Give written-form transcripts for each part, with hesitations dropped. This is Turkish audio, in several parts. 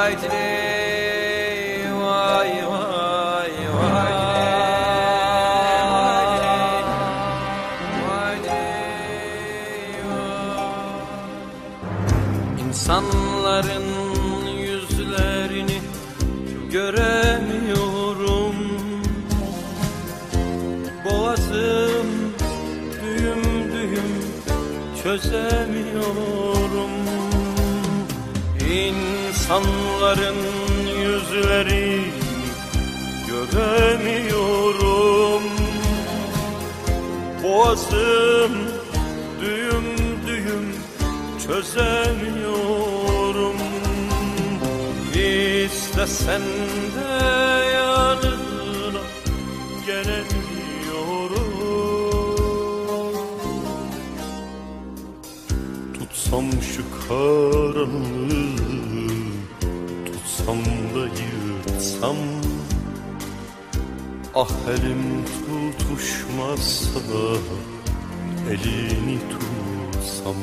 İnsanların yüzlerini göremiyorum. Boğazım düğüm düğüm çözemiyorum. İnsanların yüzlerini göremiyorum. Boğazım düğüm düğüm çözemiyorum. İstesen de yanına gelemiyorum. Tutsam şu karanlığı, tutsam da yırtsam, ah elim tutuşmazsa elini tutsam.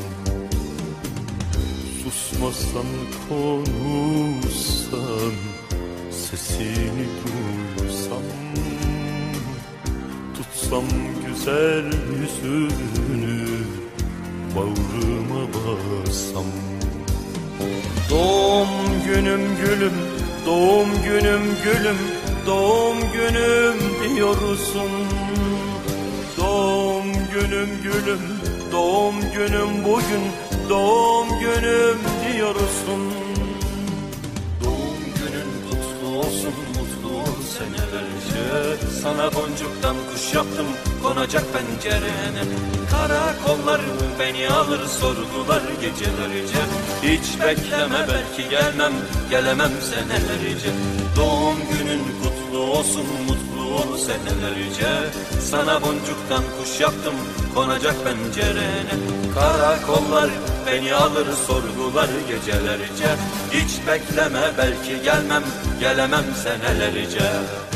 Susmasan konuşsan, sesini duysam, tutsam güzel yüzünü, bağrıma bassam. Doğum günüm gülüm, doğum günüm gülüm, doğum günüm diyorsun. Doğum günüm gülüm, doğum günüm bugün, doğum günüm diyorsun. Doğum günün kutlu olsun, mutlu ol senelerce. Sana boncuktan kuş yaptım, konacak pencerene. Karakollar beni alır, sorgular gecelerce. Hiç bekleme, belki gelmem, gelemem senelerce. Doğum günün kutlu olsun, mutlu ol senelerce. Sana boncuktan kuş yaptım, konacak pencerene. Karakollar beni alır, sorgular gecelerce. Hiç bekleme, belki gelmem, gelemem senelerce.